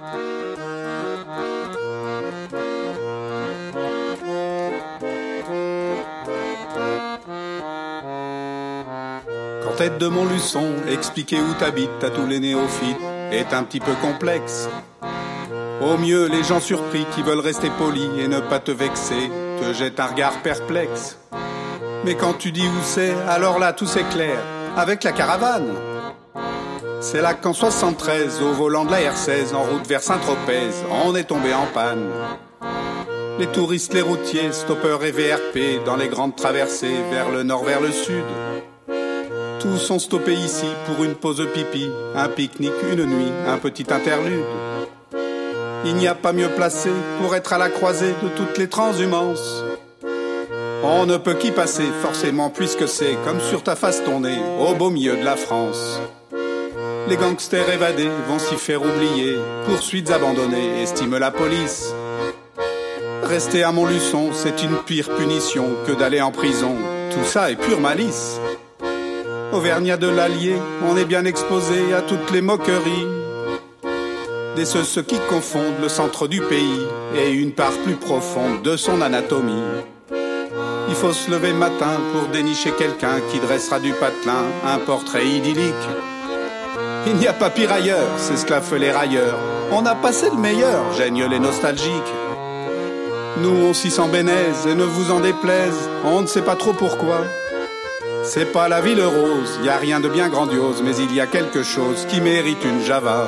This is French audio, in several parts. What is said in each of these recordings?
Quand tête de Montluçon, expliquer où t'habites à tous les néophytes est un petit peu complexe. Au mieux, les gens surpris qui veulent rester polis et ne pas te vexer te jettent un regard perplexe. Mais quand tu dis où c'est, alors là tout s'éclaire, avec la caravane. C'est là qu'en 73, au volant de la R16, en route vers Saint-Tropez, on est tombé en panne. Les touristes, les routiers, stoppeurs et VRP, dans les grandes traversées, vers le nord, vers le sud. Tous sont stoppés ici pour une pause pipi, un pique-nique, une nuit, un petit interlude. Il n'y a pas mieux placé pour être à la croisée de toutes les transhumances. On ne peut qu'y passer forcément puisque c'est comme sur ta face ton nez, au beau milieu de la France. Les gangsters évadés vont s'y faire oublier, poursuites abandonnées, estime la police. Rester à Montluçon, c'est une pire punition que d'aller en prison, tout ça est pure malice. Auvergnat de l'Allier, on est bien exposé à toutes les moqueries des ceux qui confondent le centre du pays et une part plus profonde de son anatomie. Il faut se lever matin pour dénicher quelqu'un qui dressera du patelin un portrait idyllique. Il n'y a pas pire ailleurs, c'est ce qu'a fait les railleurs. On a passé le meilleur, gênent les nostalgiques. Nous on s'y sent bénaise et ne vous en déplaise, on ne sait pas trop pourquoi. C'est pas la ville rose, y a rien de bien grandiose, mais il y a quelque chose qui mérite une Java.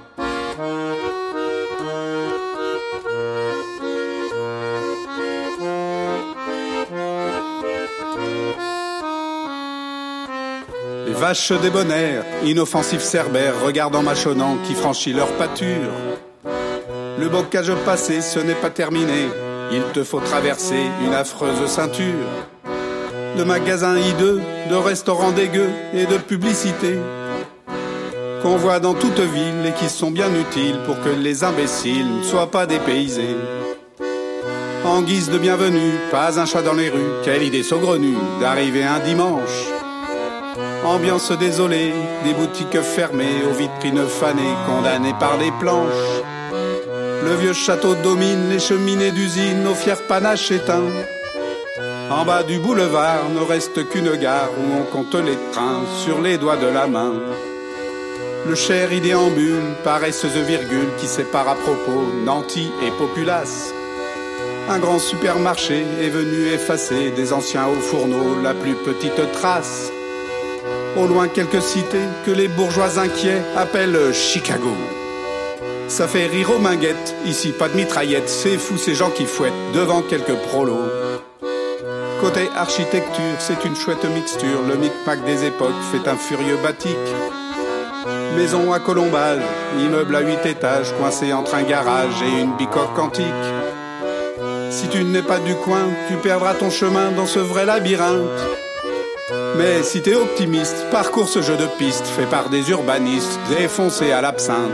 Les vaches débonnaires, inoffensifs cerbères, regardant mâchonnant qui franchit leur pâture. Le bocage passé, ce n'est pas terminé, il te faut traverser une affreuse ceinture. De magasins hideux, de restaurants dégueux et de publicités qu'on voit dans toute ville et qui sont bien utiles pour que les imbéciles ne soient pas dépaysés. En guise de bienvenue, pas un chat dans les rues, quelle idée saugrenue d'arriver un dimanche. Ambiance désolée, des boutiques fermées, aux vitrines fanées, condamnées par des planches. Le vieux château domine les cheminées d'usine, aux fiers panaches éteints. En bas du boulevard ne reste qu'une gare où on compte les trains sur les doigts de la main. Le cher y déambule, paresseuse virgule qui sépare à propos Nanty et Populace. Un grand supermarché est venu effacer des anciens hauts fourneaux la plus petite trace. Au loin quelques cités que les bourgeois inquiets appellent Chicago. Ça fait rire aux minguettes, ici pas de mitraillettes, c'est fou ces gens qui fouettent devant quelques prolos. Côté architecture, c'est une chouette mixture, le micmac des époques fait un furieux batik. Maison à colombage, immeuble à 8 étages, coincé entre un garage et une bicoque antique. Si tu n'es pas du coin, tu perdras ton chemin dans ce vrai labyrinthe. Mais si t'es optimiste, parcours ce jeu de piste fait par des urbanistes défoncés à l'absinthe.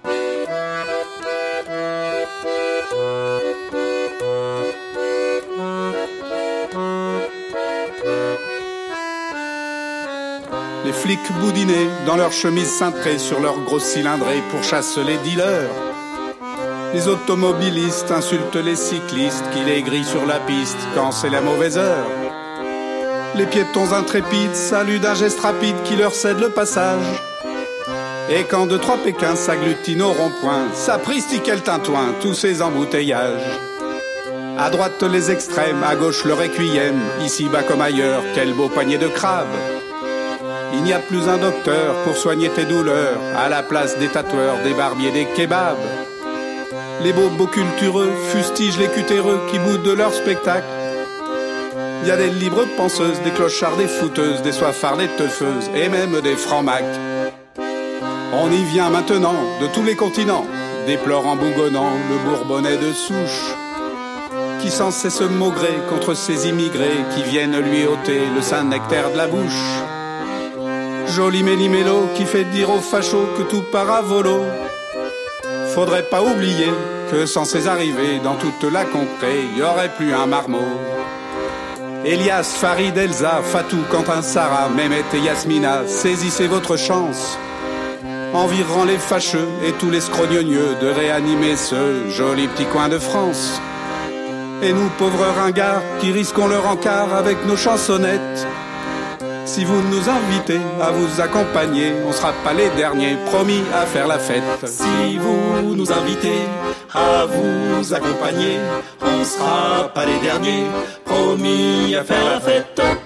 Les flics boudinés dans leurs chemises cintrées sur leurs grosses cylindrées pourchassent les dealers. Les automobilistes insultent les cyclistes qui les grillent sur la piste quand c'est la mauvaise heure. Les piétons intrépides saluent d'un geste rapide qui leur cède le passage. Et quand 2-3 Pékins s'agglutinent au rond-point, sapristi quel tintouin, tous ces embouteillages. À droite les extrêmes, à gauche le requiem, ici bas comme ailleurs, quel beau panier de crabes. Il n'y a plus un docteur pour soigner tes douleurs, à la place des tatoueurs, des barbiers, des kebabs. Les bobos cultureux fustigent les cutéreux qui boudent de leur spectacle. Il y a des libres penseuses, des clochards, des fouteuses, des soifards, des teufeuses et même des francs-macs. On y vient maintenant de tous les continents, déplore en bougonnant le bourbonnais de souche, qui sans cesse se maugrer contre ces immigrés qui viennent lui ôter le saint nectaire de la bouche. Joli méli-mélo qui fait dire aux fachos que tout part à volo. Faudrait pas oublier que sans ces arrivées dans toute la contrée, y aurait plus un marmot. Elias, Farid, Elsa, Fatou, Quentin, Sarah, Mehmet et Yasmina, saisissez votre chance. envirant les fâcheux et tous les scrognonieux, de réanimer ce joli petit coin de France. Et nous, pauvres ringards, qui risquons le rencard avec nos chansonnettes, si vous nous invitez à vous accompagner, on sera pas les derniers, promis à faire la fête. Si vous nous invitez à vous accompagner, on sera pas les derniers, promis à faire la fête.